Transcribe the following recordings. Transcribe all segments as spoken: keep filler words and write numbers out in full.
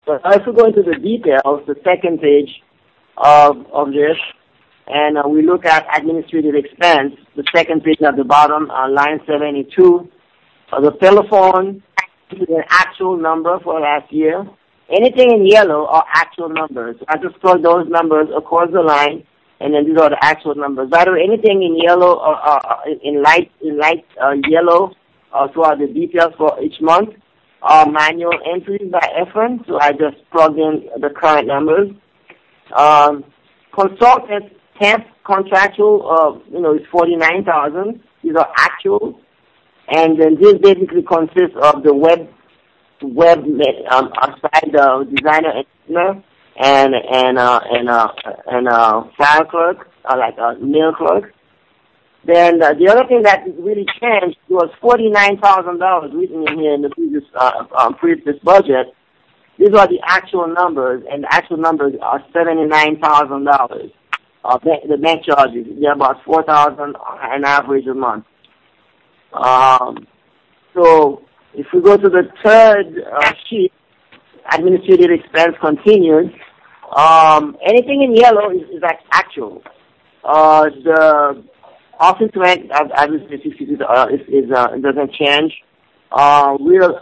But if we go into the details, the second page of, of this, and uh, we look at administrative expense, the second page at the bottom, uh, line seventy-two, uh, the telephone is an actual number for last year. Anything in yellow are actual numbers. I just plug those numbers across the line, and then these are the actual numbers. By the way, anything in yellow or uh, uh, in light in light uh, yellow uh, throughout the details for each month are manual entries by Efren. So I just plugged in the current numbers. Um, consultant temp contractual, uh, you know, is forty-nine thousand. These are actual, and then this basically consists of the web. web um, outside the designer and and uh, and uh, and uh, file clerk, uh, like a mail clerk. Then uh, the other thing that really changed was forty-nine thousand dollars written in here in the previous uh, um, previous budget. These are the actual numbers, and the actual numbers are seventy-nine thousand dollars. Uh, the bank charges, they're about four thousand an average a month. Um, so. If we go to the third uh, sheet, administrative expense continued. Um, anything in yellow is, is like actual. Uh, the office rent, obviously, uh, is, is uh, doesn't change. Uh, real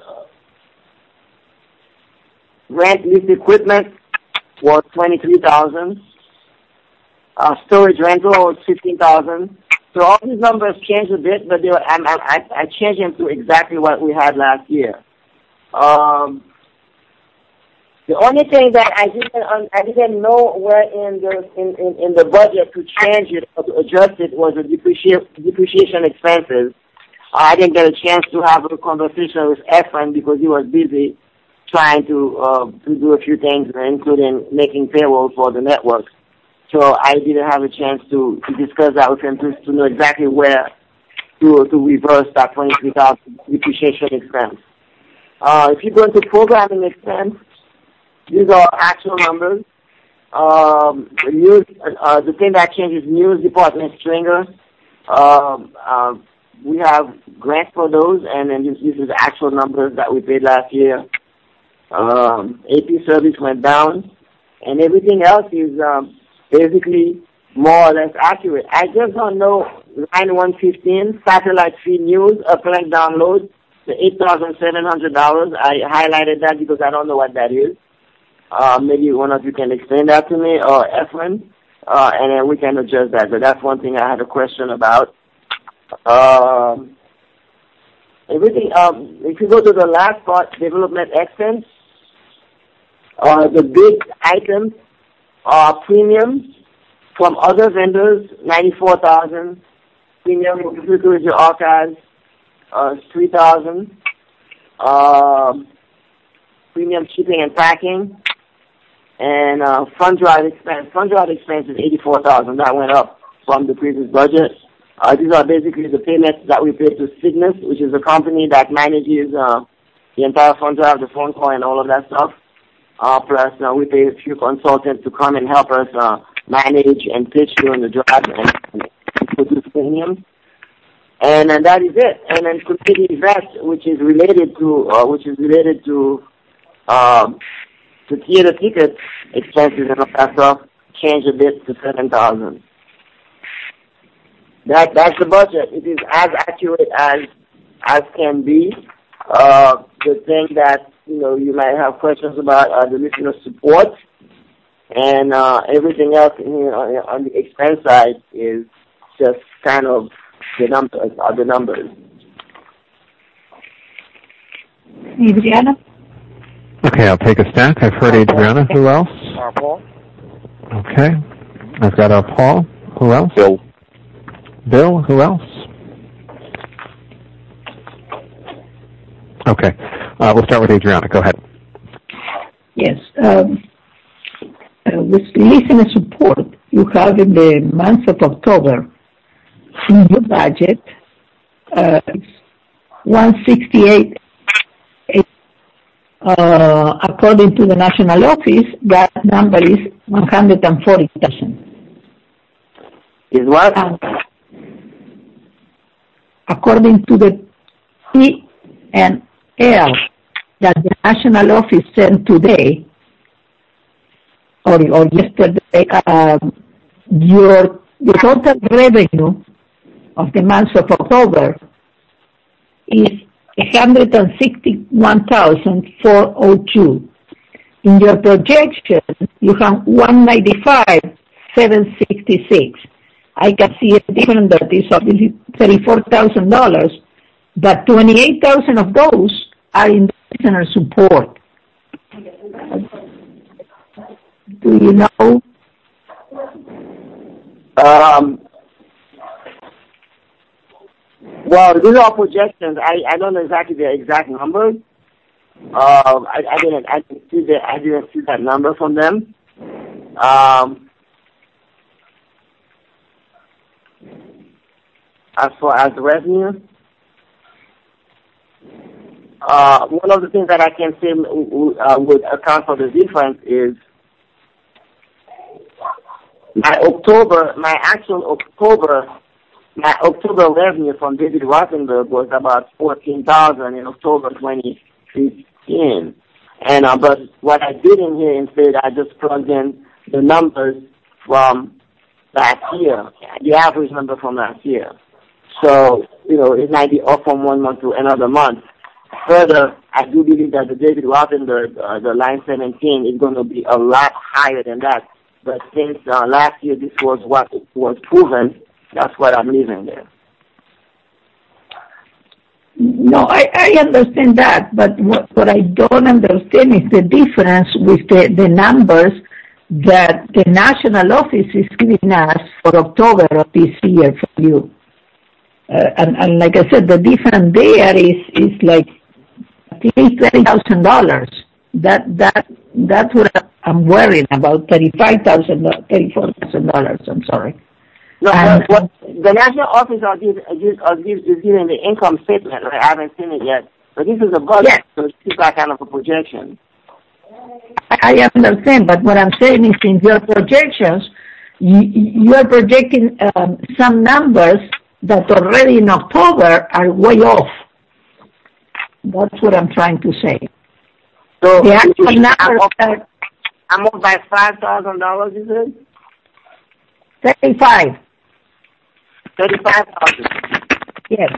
rent lease equipment was twenty-three thousand. Uh, storage rental was fifteen thousand. So all these numbers changed a bit, but they were, I, I, I changed them to exactly what we had last year. Um, the only thing that I didn't I didn't know where in the in, in, in the budget to change it or to adjust it was the depreciation depreciation expenses. I didn't get a chance to have a conversation with Efren because he was busy trying to uh, to do a few things, including making payroll for the network. So I didn't have a chance to, to discuss that with him to, to know exactly where to to reverse that twenty-three thousand depreciation expense. Uh, if you go into programming expense, these are actual numbers. Um, the news, uh, the thing that changes news department stringer. Um, uh, we have grants for those, and then this, this is the actual numbers that we paid last year. Um, A P service went down, and everything else is. Um, Basically, more or less accurate. I just don't know line one fifteen, satellite feed news, uplink download, the eight thousand seven hundred dollars. I highlighted that because I don't know what that is. Uh, maybe one of you can explain that to me, or Efren, uh, and then we can adjust that. But that's one thing I had a question about. Um, everything. Um, if you go to the last part, development expense, uh, the big items. Uh, premium from other vendors, ninety-four thousand. Premium from Security Archives, uh, three thousand. Uh, premium shipping and packing, and uh, fund drive expense. Fund drive expense is eighty-four thousand. That went up from the previous budget. Uh, these are basically the payments that we pay to Cygnus, which is a company that manages uh, the entire fund drive, the phone call, and all of that stuff. Uh, plus, uh, we pay a few consultants to come and help us uh, manage and pitch during the drive and, and produce premiums. And, and that is it. And then community events, which is related to, uh, which is related to, um, to theater ticket expenses and all that stuff, changed a bit to seven thousand. That that's the budget. It is as accurate as as can be. Uh, the thing that you know you might have questions about are the listener support, and uh, everything else you know, on the expense side is just kind of the numbers are the numbers. Adriana. Okay, I'll take a stack. I've heard Adriana. Who else? Our Paul. Okay, I've got our Paul. Who else? Bill. Bill. Who else? Okay, uh, we'll start with Adriana. Go ahead. Yes. Um, uh, with listener support, you have in the month of October in your budget uh, one sixty-eight. Uh, according to the national office, that number is one hundred forty thousand. Is what? Uh, according to the P and L that the national office sent today, or, or yesterday, um, your the total revenue of the month of October is one hundred sixty-one thousand four hundred two. In your projection, you have one hundred ninety-five thousand seven hundred sixty-six. I can see a difference that is obviously thirty-four thousand dollars, but twenty-eight thousand of those are in listener support. Do you know? Um, well, these are projections. I, I don't know exactly the exact numbers. Uh, I, I didn't I didn't see that I didn't see that number from them. Um, as far as the revenue, uh, one of the things that I can say uh, would account for the difference is my October, my actual October, my October revenue from David Rothenberg was about fourteen thousand in October twenty fifteen, and uh, but what I did in here instead, I just plugged in the numbers from last year, the average number from last year. So you know, it might be off from one month to another month. Further, I do believe that the David Rothenberg, uh, the line seventeen, is going to be a lot higher than that. But since uh, last year this was what was proven, that's what I'm leaving there. No, I, I understand that, but what, what I don't understand is the difference with the, the numbers that the national office is giving us for October of this year for you. Uh, and, and like I said, the difference there is, is like at least thirty thousand dollars. That that that's what I'm worrying about. Thirty-five thousand, thirty-four thousand dollars. I'm sorry. No, um, what the national office are giving is giving the income statement. Right? I haven't seen it yet, but this is a budget, yes. So it's like kind of a projection. I understand, but what I'm saying is, in your projections, you, you are projecting um, some numbers that already in October are way off. That's what I'm trying to say. So the actual I'm numbers off, are I'm off by five thousand dollars. You said thirty-five. Thirty-five thousand. Yes.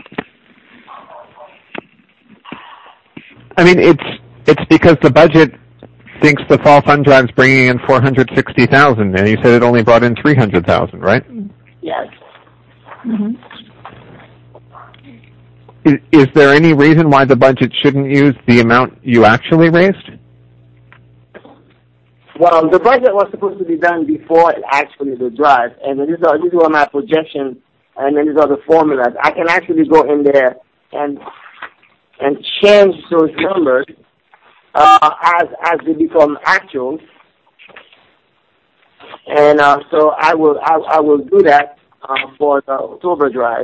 I mean, it's it's because the budget thinks the fall fund drive's bringing in four hundred sixty thousand, and you said it only brought in three hundred thousand, right? Yes. Mm-hmm. Is, is there any reason why the budget shouldn't use the amount you actually raised? Well, the budget was supposed to be done before actually the drive, and these are these were my projections, and then these are the formulas. I can actually go in there and and change those numbers uh, as as they become actual, and uh, so I will I, I will do that uh, for the October drive.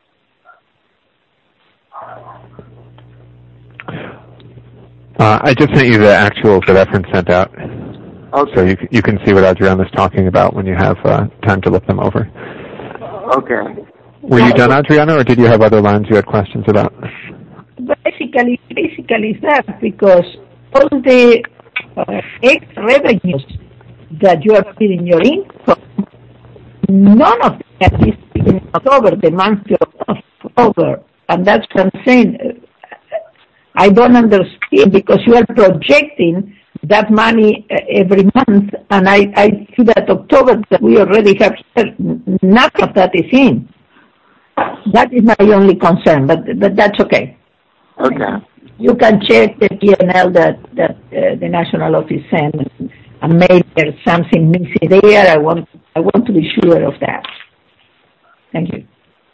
Uh, I just sent you the actuals that Efren sent out. Okay. So you you can see what Adriana's talking about when you have uh, time to look them over. Okay. Were you done, Adriana, or did you have other lines you had questions about? Basically, basically it's that, because all the uh, extra revenues that you are putting in your income, none of that is in October, the month of October. And that's what I'm saying. I don't understand, because you are projecting that money uh, every month, and I, I see that October that we already have, none of that is in. That is my only concern, but but that's okay. Okay. You can check the P and L that, that uh, the national office sent, and maybe there's something missing there. I want I want to be sure of that. Thank you.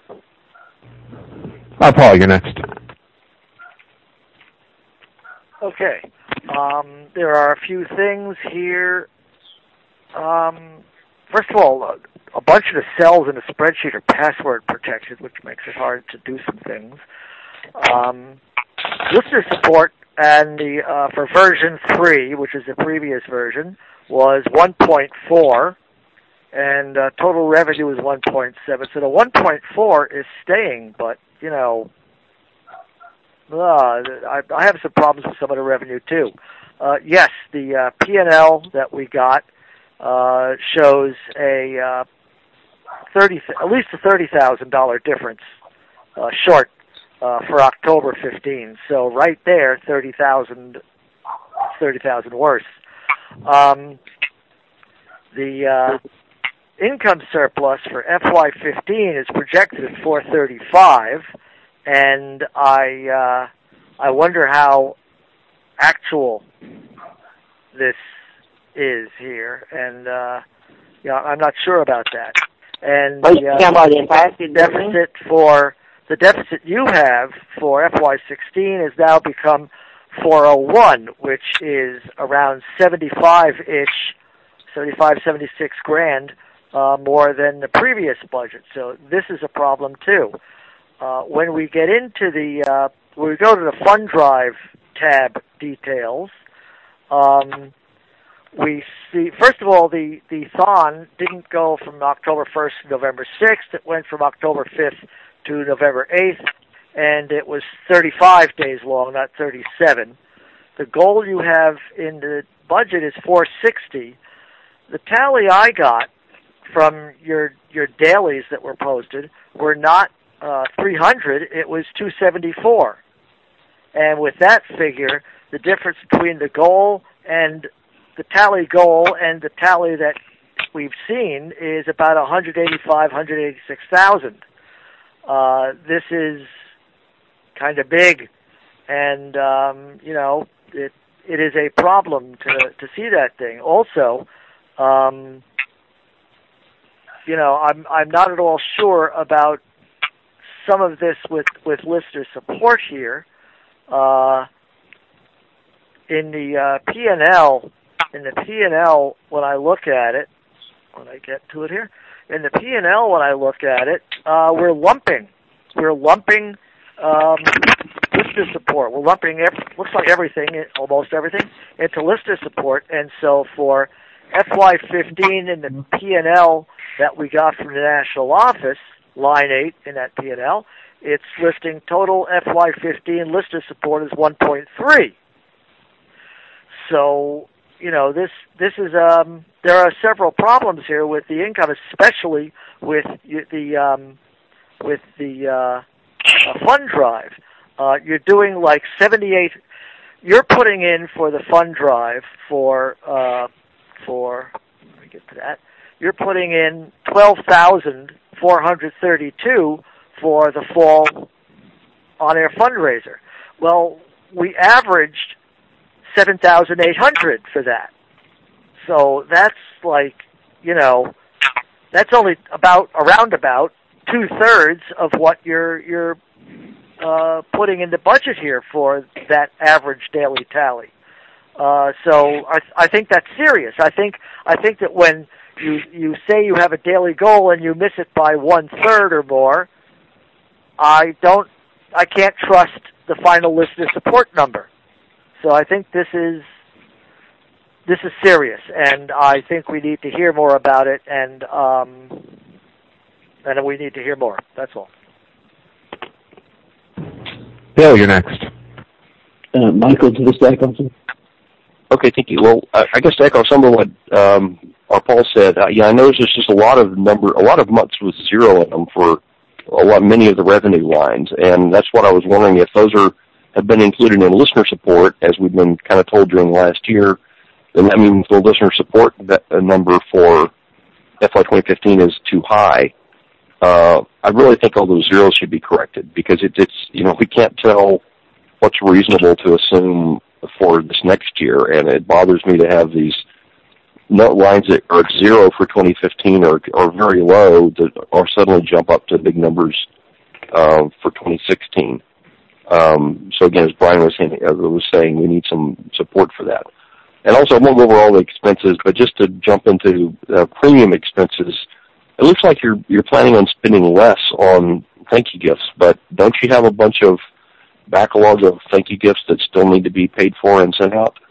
Oh, Paul, you're next. Okay. Um, there are a few things here. Um, first of all, uh, a bunch of the cells in the spreadsheet are password protected, which makes it hard to do some things. Um, listener support and the uh, for version three, which is the previous version, was one point four, and uh, total revenue was one point seven. So the one point four is staying, but you know, uh, I, I have some problems with some of the revenue too. uh, yes, the uh, P and L that we got uh, shows a uh, thirty, at least a thirty thousand dollar difference uh, short uh, for October fifteenth. So right there, thirty thousand, thirty thousand worse. Um, the uh, income surplus for F Y fifteen is projected at four thirty-five, and I uh, I wonder how actual this is here, and uh, yeah, I'm not sure about that. And Are you the talking about the entire deficit for the deficit you have for F Y sixteen has now become four oh one, which is around seventy-five-ish, seventy-five, seventy-six grand uh, more than the previous budget. So this is a problem too. Uh, when we get into the, uh, when we go to the fund drive tab details, um, we see, first of all, the, the thon didn't go from October first to November sixth. It went from October fifth to November eighth, and it was thirty-five days long, not thirty-seven. The goal you have in the budget is four sixty. The tally I got from your your dailies that were posted were not uh, three hundred, it was two seventy-four. And with that figure, the difference between the goal and the tally goal and the tally that we've seen is about one eighty-five, one eighty-six thousand. Uh, this is kind of big, and um, you know, it it is a problem to to see that thing. Also, um, you know, I'm I'm not at all sure about some of this with with listener support here. Uh, in the uh, P and L, in the P and L, when I look at it, when I get to it here, in the P and L, when I look at it, uh, we're lumping, we're lumping um, listener support. We're lumping, every, looks like everything, almost everything, into listener support. And so for F Y fifteen in the P and L that we got from the national office, line eight in that P and L, it's listing total F Y fifteen listener support as one point three. So, you know, this this is um, there are several problems here with the income, especially with the um, with the uh, uh, fund drive. Uh, you're doing like seventy-eight. You're putting in for the fund drive for uh, for. Let me get to that. You're putting in twelve thousand four hundred thirty-two for the fall on-air fundraiser. Well, we averaged seven thousand eight hundred for that. So that's like, you know, that's only about, around about two-thirds of what you're, you're uh, putting in the budget here for that average daily tally. Uh, so I, I think that's serious. I think, I think that when you, you say you have a daily goal and you miss it by one-third or more, I don't, I can't trust the final listener support number. So I think this is this is serious, and I think we need to hear more about it, and um, and we need to hear more. That's all. Bill, you're next. Uh, Michael, to the stack also. Okay, thank you. Well, I, I guess to echo some of what um, our Paul said, uh, yeah, I noticed there's just a lot of number, a lot of months with zero in them for a lot, many of the revenue lines, and that's what I was wondering if those are have been included in listener support, as we've been kind of told during last year. Then that means the listener support that, uh, number for F Y twenty fifteen is too high. Uh, I really think all those zeros should be corrected, because it, it's, you know, we can't tell what's reasonable to assume for this next year, and it bothers me to have these note lines that are at zero for twenty fifteen or, or very low that or suddenly jump up to big numbers uh, for twenty sixteen. Um, so again, as Brian was saying, uh, was saying, we need some support for that. And also, I won't go over all the expenses, but just to jump into uh, premium expenses, it looks like you're you're planning on spending less on thank you gifts, but don't you have a bunch of backlog of thank you gifts that still need to be paid for and sent out?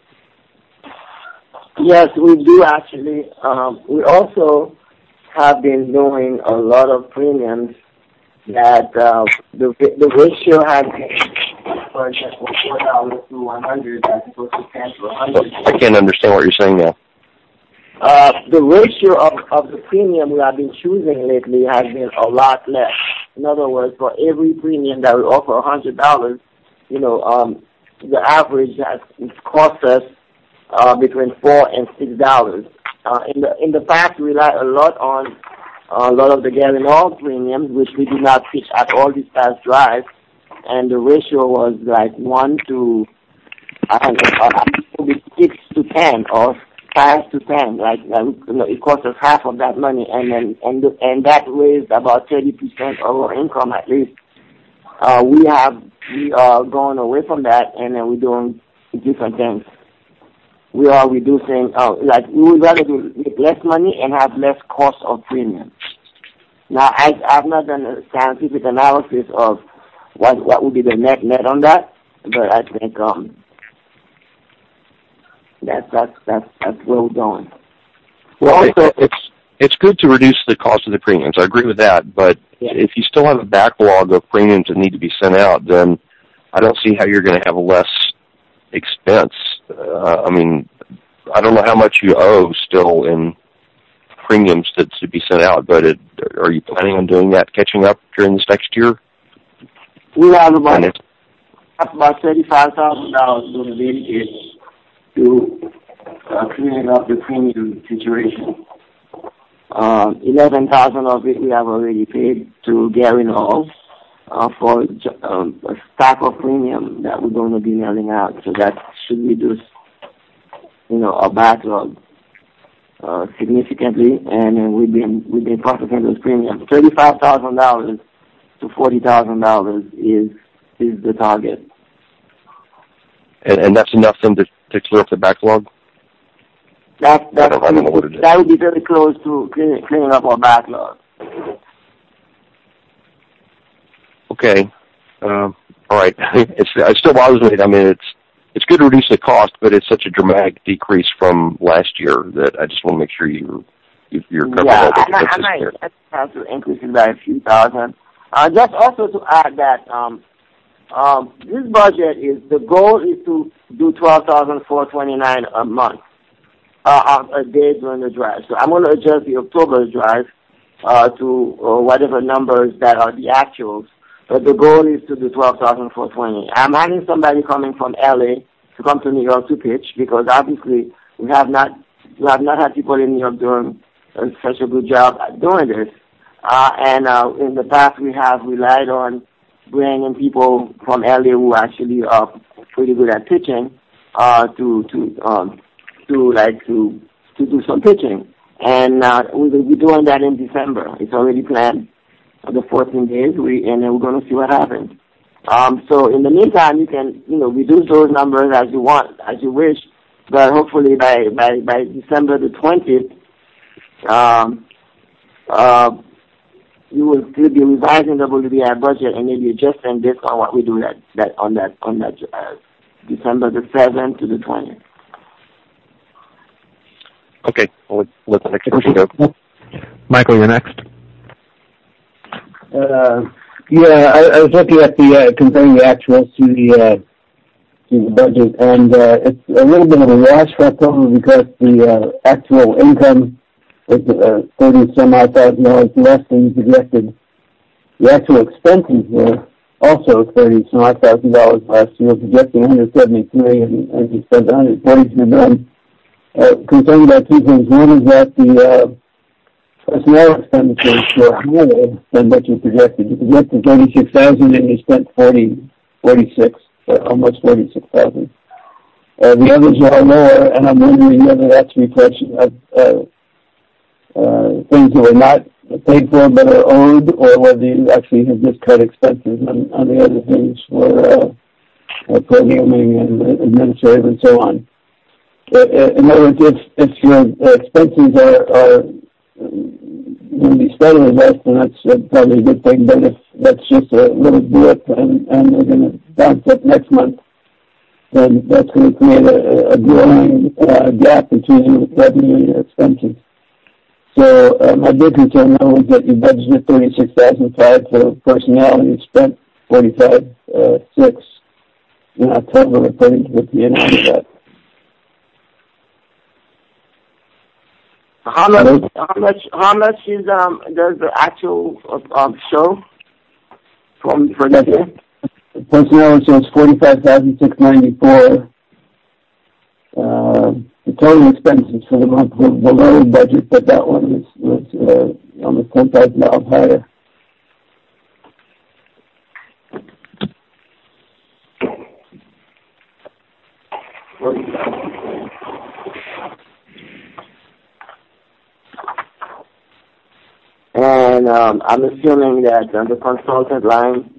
Yes, we do actually. Um, we also have been doing a lot of premiums that uh, the the ratio has budget from four dollars to one hundred as opposed to ten to one hundred. I can't understand what you're saying now. Uh, the ratio of, of the premium we have been choosing lately has been a lot less. In other words, for every premium that we offer one hundred dollars, you know, um, the average has cost us uh, between four and six dollars. Uh, in the in the past, we relied a lot on uh, a lot of the Gary Null premiums, which we did not pitch at all these past drives, and the ratio was like one to I don't know, uh, six to ten or five to ten. Like, like you know, it cost us half of that money, and then and and that raised about thirty percent of our income at least. Uh, we have we are going away from that, and then we're doing different things. We are reducing, uh, like we would rather do make less money and have less cost of premium. Now, I I've not done a scientific analysis of what what would be the net net on that, but I think um that's that's that's that's where we're going. Well, also, it's it's good to reduce the cost of the premiums. I agree with that, but yeah. If you still have a backlog of premiums that need to be sent out, then I don't see how you're going to have less expense. Uh, I mean, I don't know how much you owe still in premiums that to be sent out, but it, are you planning on doing that, catching up during this next year? We have about about thirty-five thousand dollars dedicated to uh, cleaning up the premium situation. Uh, Eleven thousand of it we have already paid to Gary Null uh, for um, a stack of premium that we're going to be mailing out. So that should reduce, you know, our backlog uh, significantly. And uh, we've been we've been processing those premiums. Thirty-five thousand dollars to forty thousand dollars is is the target. And, and that's enough then to, to clear up the backlog? That, that, I don't, I don't know what it is. That would be very close to cleaning, cleaning up our backlog. Okay. Um, all right. It's, it still bothers me. I mean, it's it's good to reduce the cost, but it's such a dramatic decrease from last year that I just want to make sure you, you, you're covered yeah, all the expenses. Yeah, I might have to increase it by a few thousand. Uh, just also to add that um, um, this budget is, the goal is to do twelve thousand four hundred twenty-nine dollars a month. Uh, a day during the drive. So I'm going to adjust the October drive uh, to uh, whatever numbers that are the actuals. But the goal is to do twelve thousand four hundred twenty. I'm having somebody coming from L A to come to New York to pitch because obviously we have not we have not had people in New York doing uh, such a good job at doing this. Uh, and uh, in the past we have relied on bringing people from L A who actually are pretty good at pitching uh, to to um, to like to to do some pitching, and uh, we will be doing that in December. It's already planned for the fourteen days. We and then we're going to see what happens. Um, so in the meantime, you can you know reduce those numbers as you want, as you wish, but hopefully by by, by December the twentieth, um, uh, you will still be revising the W B I budget and maybe adjusting based on what we do that that on that on that uh, December the seventh to the twentieth. Okay, we'll let the next person go. Michael, you're next. Uh, yeah, I, I was looking at the uh, comparing the actuals to the uh, to the budget, and uh, it's a little bit of a wash for October because the uh, actual income is uh, thirty some odd thousand dollars less than projected. The actual expenses were also thirty some odd thousand dollars last year, projecting one hundred seventy-three, and, and we spent one hundred forty-two million. Uh, concerned about two things. One is that the uh, personnel expenditures were higher than what you projected. You projected thirty-six thousand and you spent forty, forty-six, uh, almost forty-six thousand. Uh, the others are lower, and I'm wondering whether that's a reflection of uh, uh, things that were not paid for but are owed, or whether you actually have just cut expenses on, on the other things for uh, uh, programming and administrative and so on. In other words, if, if your expenses are, are going to be steadily less, then that's probably a good thing. But if that's just a little blip and, and we're going to bounce up next month, then that's going to create a, a growing uh, gap between your revenue and your expenses. So uh, my big concern now is that you budgeted thirty-six thousand five for personnel and you spent forty-five uh, six. in October according to the P and L of that. How much? How much? How much is um does the actual um show from for this year? Personnel shows forty-five thousand six ninety-four. Uh, the total expenses for the month were below budget, but that one was was uh, almost ten thousand dollars higher. And um, I'm assuming that on the consultant line,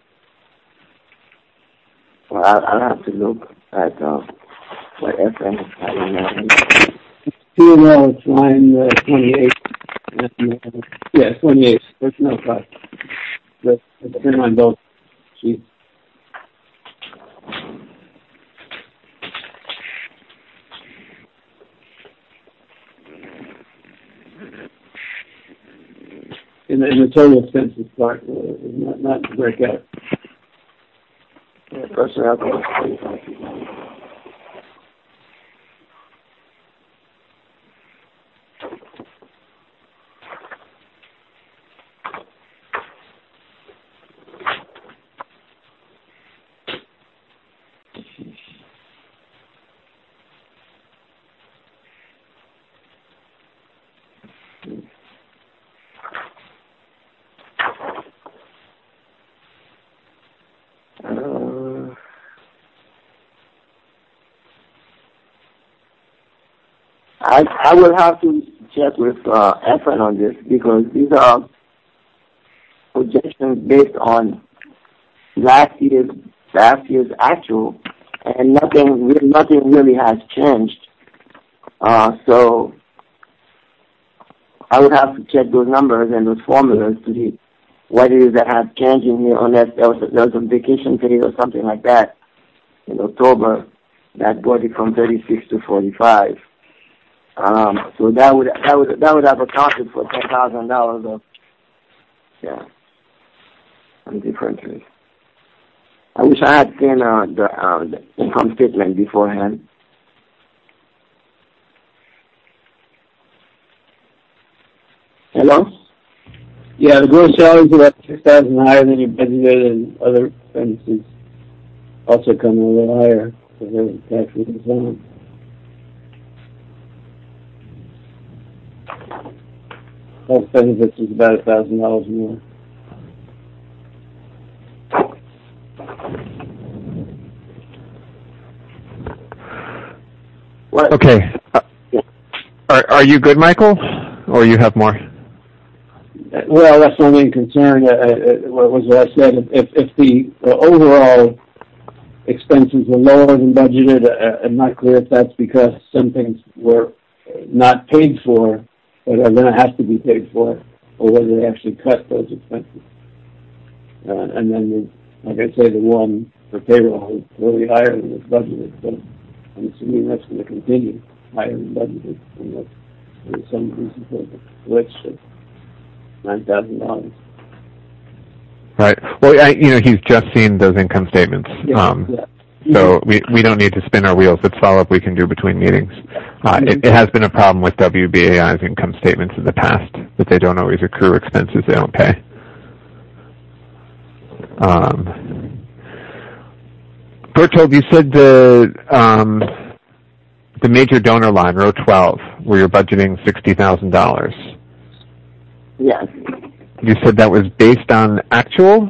well, I'll, I'll have to look at uh, what F M is having. P and L, it's line uh, twenty-eight. And, uh, yeah, twenty-eight. There's no cost. That's been on both sheets. In the, in the total expenses part, uh, not, not to break out. Yeah, personnel. I I will have to check with uh, F N on this because these are projections based on last year's last year's actual, and nothing really, nothing really has changed. Uh, so I would have to check those numbers and those formulas to see what it is that has changed in here, unless there was, there was a vacation period or something like that in October that brought it from thirty-six to forty-five. Um, so that would that would that would have accounted for ten thousand dollars of yeah, some differences. I wish I had seen uh, the, uh, the income statement beforehand. Hello? Yeah, the gross salaries are about six thousand higher than you budgeted, and other expenses also come a little higher because the tax was on. Health benefits is about a thousand dollars more. What? Okay. Uh, are are you good, Michael, or you have more? Well, that's my main concern. Uh, what was what I said? If if the uh, overall expenses were lower than budgeted, uh, I'm not clear if that's because some things were not paid for, but are going to have to be paid for, or whether they actually cut those expenses. Uh, and then, the, like I say, the one for payroll is really higher than was budgeted, so I'm assuming that's going to continue higher than budgeted, unless there's some reason for the glitch of nine thousand dollars. Right. Well, I, you know, he's just seen those income statements. Yeah, um, yeah. So we, we don't need to spin our wheels. It's follow-up we can do between meetings. Uh, it, it has been a problem with W B A I's income statements in the past, that they don't always accrue expenses they don't pay. Um, Bertold, you said the um, the major donor line, row twelve, where you're budgeting sixty thousand dollars. Yes. You said that was based on actual?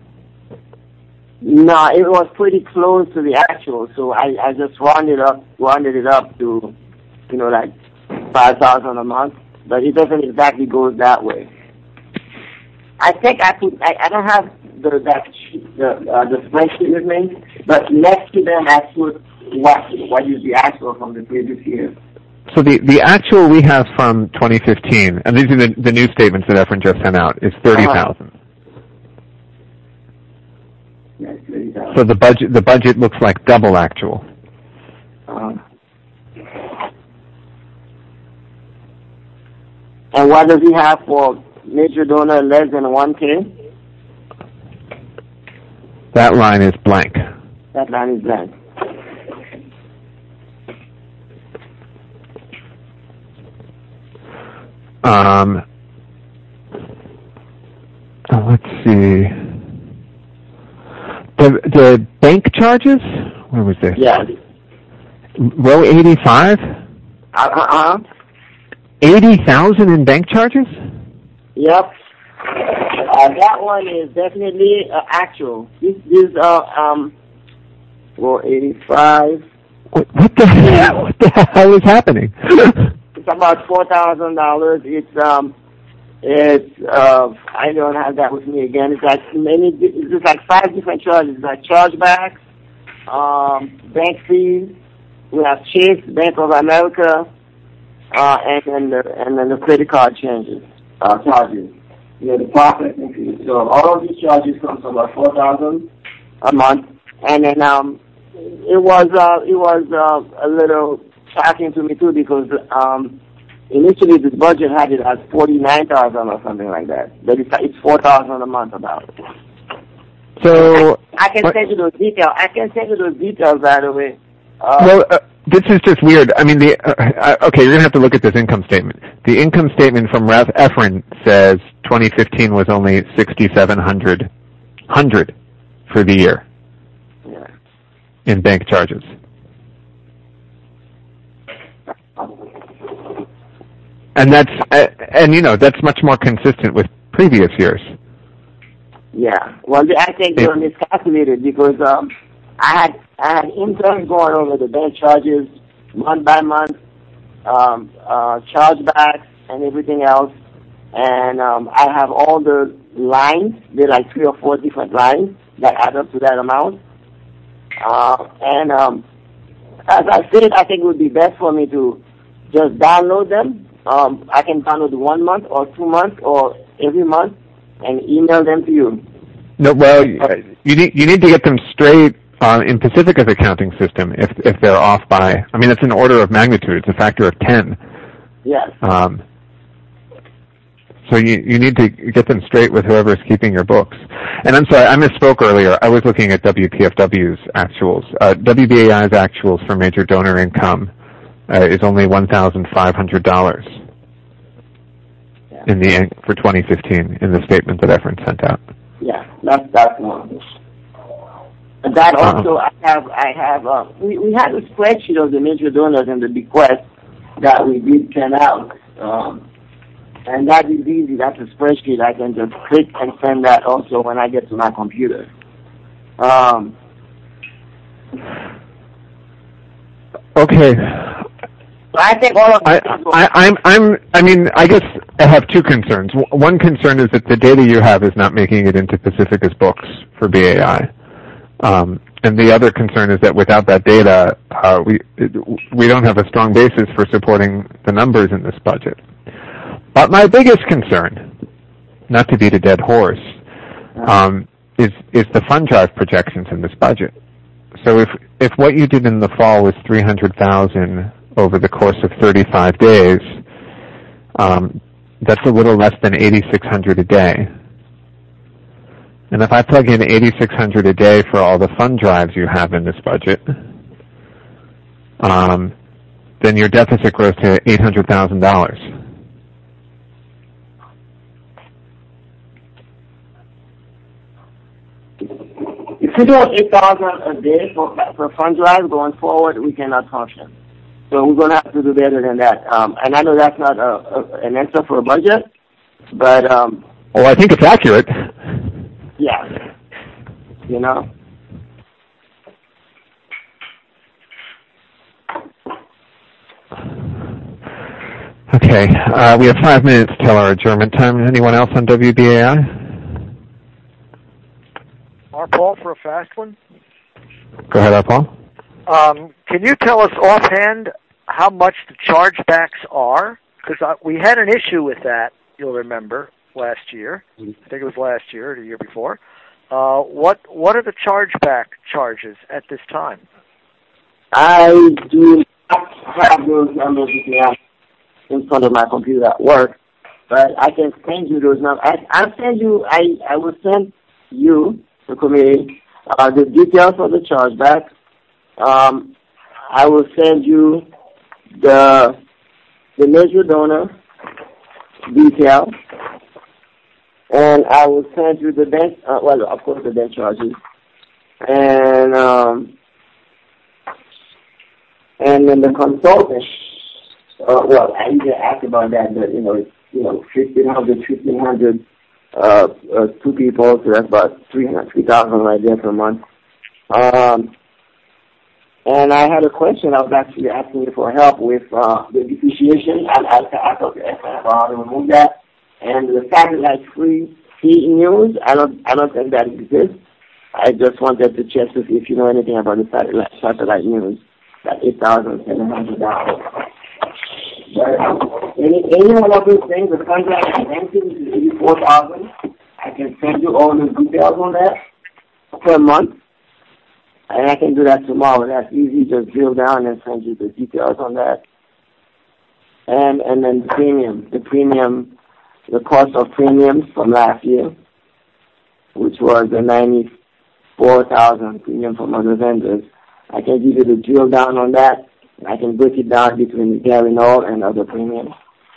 No, it was pretty close to the actual, so I, I just rounded up, rounded it up to, you know, like five thousand a month. But it doesn't exactly go that way. I think I could. I, I don't have the that sheet, the uh, the spreadsheet with me, but next to them I put what what is the actual from the previous year. So the, the actual we have from twenty fifteen, and these are the, the new statements that Efren just sent out, is thirty thousand. Uh-huh. Yeah, thirty thousand. So the budget the budget looks like double actual. Uh-huh. And what does he have for major donor less than one K? That line is blank. That line is blank. Um, oh, let's see. The the bank charges. Where was this? Yeah. Row eighty-five. Uh huh. Eighty thousand in bank charges. Yep. Uh, that one is definitely uh, actual. This this uh um. Row eighty-five. What, what the hell? What the hell is happening? It's about four thousand dollars. It's um. It's uh, I don't have that with me again. It's like many. It's like five different charges. It's like chargebacks, um, bank fees. We have Chase, Bank of America, uh, and then the and then the credit card changes, uh, charges. You know, the processing fees. So all of these charges come to about four thousand a month, and then um, it was uh, it was uh, a little shocking to me too because um. Initially, this budget had it as forty-nine thousand or something like that. But it's, it's four thousand a month about. So I, I can what? send you those details. I can send you those details, by the way. Uh, well, uh, this is just weird. I mean, the uh, okay, you're gonna have to look at this income statement. The income statement from Ref Efren says twenty fifteen was only sixty-seven hundred hundred for the year yeah. in bank charges. And that's, uh, and you know, that's much more consistent with previous years. Yeah. Well, I think they were miscalculated because um, I had I had interns going over the bank charges month by month, um, uh, chargebacks and everything else, and um, I have all the lines. There are like three or four different lines that add up to that amount. Uh, and um, as I said, I think it would be best for me to just download them. Um, I can download one month or two months or every month and email them to you. No, well, you need you need to get them straight uh, in Pacifica's accounting system. If if they're off by, I mean, it's an order of magnitude. It's a factor of ten. Yes. Um, so you you need to get them straight with whoever is keeping your books. And I'm sorry, I misspoke earlier. I was looking at W P F W's actuals. Uh, W B A I's actuals for major donor income uh, is only one thousand five hundred dollars. In the for twenty fifteen in the statement that Efren sent out. Yeah, that's that's one. And that also uh-huh. I have I have uh, we we had a spreadsheet of the major donors and the bequests that we did send out, um, and that is easy. That's a spreadsheet I can just click and send that also when I get to my computer. Um, okay. I think all of I, I, I'm, I'm, I mean, I guess I have two concerns. One concern is that the data you have is not making it into Pacifica's books for B A I. Um, and the other concern is that without that data, uh, we, we don't have a strong basis for supporting the numbers in this budget. But my biggest concern, not to beat a dead horse, um, is, is the fund drive projections in this budget. So if, if what you did in the fall was three hundred thousand over the course of thirty-five days, um, that's a little less than eighty-six hundred a day. And if I plug in eighty-six hundred a day for all the fund drives you have in this budget, um, then your deficit grows to eight hundred thousand dollars. If we do eight thousand a day for for fund drive going forward, we cannot function. So we're going to have to do better than that. Um, and I know that's not a, a, an answer for a budget, but... Um, well, I think it's accurate. Yeah. You know? Okay. Uh, we have five minutes till our adjournment time. Anyone else on W B A I? Our Paul for a fast one? Go ahead, Paul. Um, can you tell us offhand how much the chargebacks are? Because we had an issue with that, you'll remember, last year. I think it was last year or the year before. Uh, what what are the chargeback charges at this time? I do not have those numbers in front of my computer at work, but I can send you those numbers. I, I'll send you, I, I will send you, the committee, uh, the details for the chargeback. Um, I will send you the the major donor details, and I will send you the bank. Uh, well, of course, the bank charges, and um, and then the consultant. Uh, well, I didn't ask about that, but you know, it's, you know, fifteen hundred, fifteen hundred, uh, uh, two people, so that's about three hundred, three thousand right there per month. Um, and I had a question. I was actually asking you for help with uh, the depreciation. I, I, I thought about how to remove that, and the satellite-free T news. I don't, I don't think that exists. I just wanted to check to see if you know anything about the satellite, satellite news. That eight thousand seven hundred dollars. But any, any one of those things, the contract is empty, which is eighty-four thousand dollars. I can send you all the details on that per month. And I can do that tomorrow. That's easy. Just drill down and send you the details on that. And and then the premium. The premium, the cost of premiums from last year, which was the ninety-four thousand dollars premium from other vendors. I can give you the drill down on that. I can break it down between Garinol and other premiums.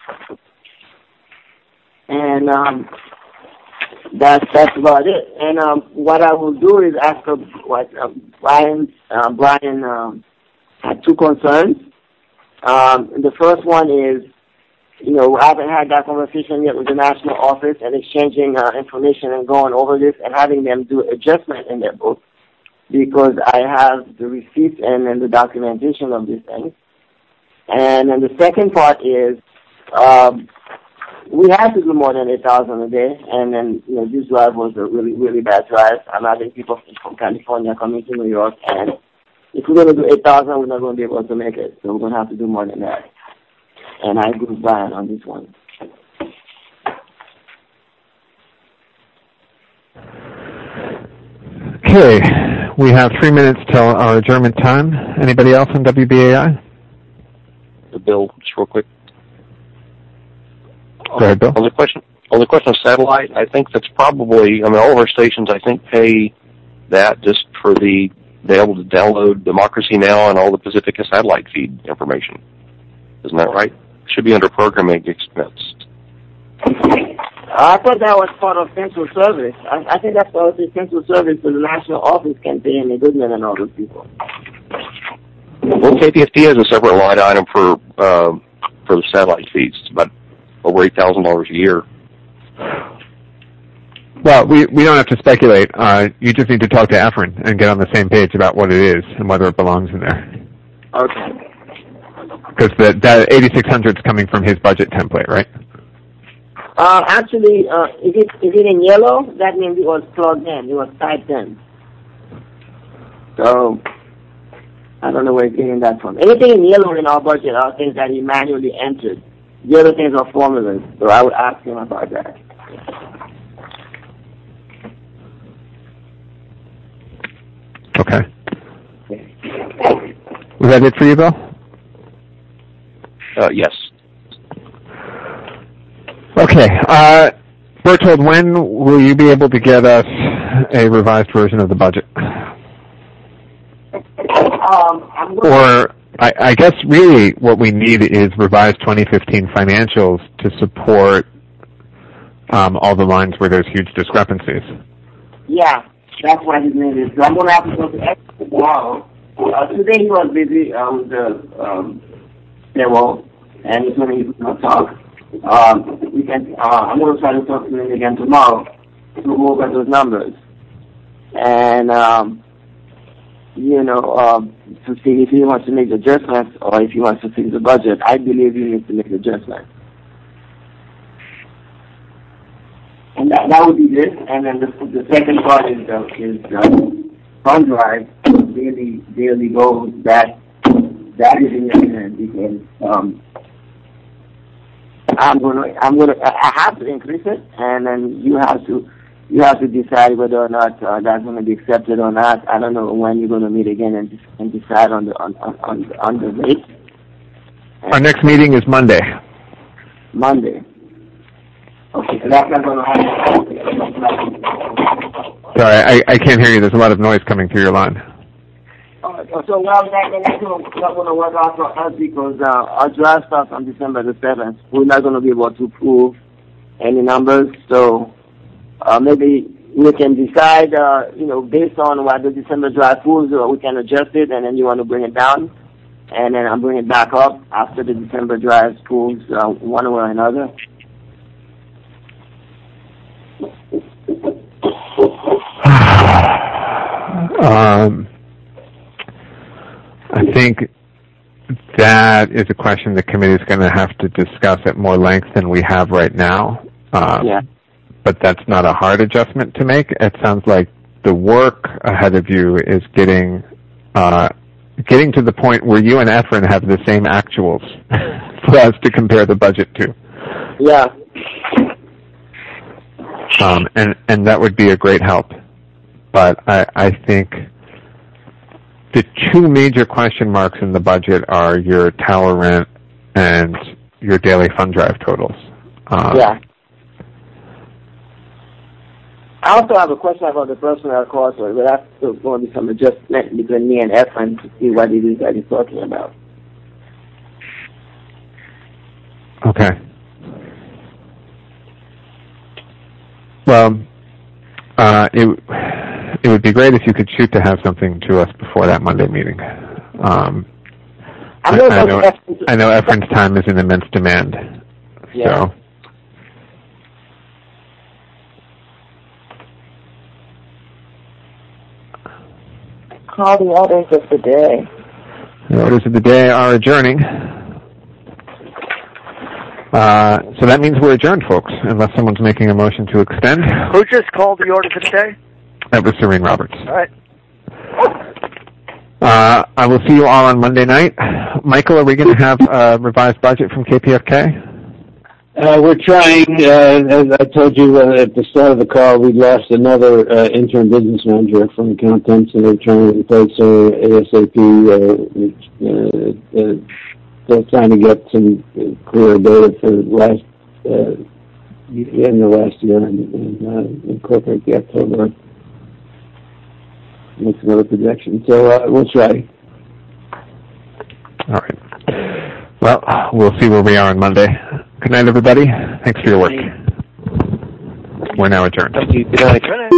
And um, that's that's about it. And um, what I will do is after what uh, Brian uh, Brian um, had two concerns. Um, the first one is, you know, I haven't had that conversation yet with the national office and exchanging uh, information and going over this and having them do adjustment in their book, because I have the receipts and then the documentation of these things. And then the second part is, um, we have to do more than eight thousand a day, and then, you know, this drive was a really, really bad drive. I'm having people from California coming to New York, and if we're going to do eight thousand, we're not going to be able to make it, so we're going to have to do more than that. And I agree with Brian on this one. Okay, we have three minutes till our adjournment time. Anybody else on W B A I? Bill, just real quick. Go ahead, Bill. On the question, on the question of satellite, I think that's probably, I mean, all of our stations, I think, pay that just for the, be able to download Democracy Now! And all the Pacifica satellite feed information. Isn't that right? Should be under programming expense. I thought that was part of central service. I, I think that's part of the central service, so the national office can pay Amy Goodman and all those people. Well, K P F T has a separate line item for uh, for the satellite feeds. It's about over eight thousand dollars a year. Well, we, we don't have to speculate. Uh, you just need to talk to Efren and get on the same page about what it is and whether it belongs in there. Okay. Because the, that eighty-six hundred is coming from his budget template, right? Uh, actually, uh, if it if it in yellow, that means it was plugged in. It was typed in. So I don't know where he's getting that from. Anything in yellow in our budget are things that he manually entered. The other things are formulas. So I would ask him about that. Okay. Was that it for you, Bill? Uh, yes. Okay. Uh, Bertold, when will you be able to get us a revised version of the budget? Um, I'm or, I, I guess really what we need is revised twenty fifteen financials to support um, all the lines where there's huge discrepancies. Yeah, that's what his name is. So I'm going to have to go to X tomorrow. Uh, today he was busy uh, with the um, payroll, and he's going to talk. Um, we can. Uh, I'm going to try to talk to him again tomorrow to go over those numbers, and um, you know, uh, to see if he wants to make adjustments or if he wants to fix the budget. I believe he needs to make adjustments, and that, that would be this. And then the, the second part is the is the fund drive, daily daily goals. That that is in your hand because. Um, I'm gonna, I'm gonna, I have to increase it, and then you have to, you have to decide whether or not uh, that's going to be accepted or not. I don't know when you're going to meet again and, and decide on the on on on the rate. Our next meeting is Monday. Monday. Okay, so that's not going to happen. Sorry, I, I can't hear you. There's a lot of noise coming through your line. Uh, so well, that, that's not going to work out for us because uh, our draft starts on December the seventh. We're not going to be able to prove any numbers, so uh, maybe we can decide, uh, you know, based on what the December draft proves, or we can adjust it, and then you want to bring it down, and then I'll bring it back up after the December draft proves uh, one way or another. um, I think that is a question the committee is going to have to discuss at more length than we have right now. Um, yeah. But that's not a hard adjustment to make. It sounds like the work ahead of you is getting uh, getting to the point where you and Efren have the same actuals for us to compare the budget to. Yeah. Um, and, and that would be a great help. But I, I think the two major question marks in the budget are your tower rent and your daily fund drive totals. Um, yeah. I also have a question about the personnel cost, but that's going to be some adjustment between me and Efren to see what it is that he's talking about. Okay. Well, uh, it it would be great if you could shoot to have something to us before that Monday meeting. Um, I, I know I know Efren's time is in immense demand. Yeah. So. Call the orders of the day. The orders of the day are adjourning. Uh, so that means we're adjourned, folks, unless someone's making a motion to extend. Who just called the orders of the day? That was Serene Roberts. All right. Uh, I will see you all on Monday night. Michael, are we going to have a revised budget from K P F K? Uh, we're trying, uh, as I told you uh, at the start of the call, we lost another uh, interim business manager from account temp, so they're trying to replace her ASAP. Uh, uh, uh, still trying to get some uh, clear data for last, uh, in the last year and, and uh, incorporate the October, make some other projections. So uh, we'll try. All right. Well, we'll see where we are on Monday. Good night, everybody. Thanks for your work. We're now adjourned. Thank you. Good night.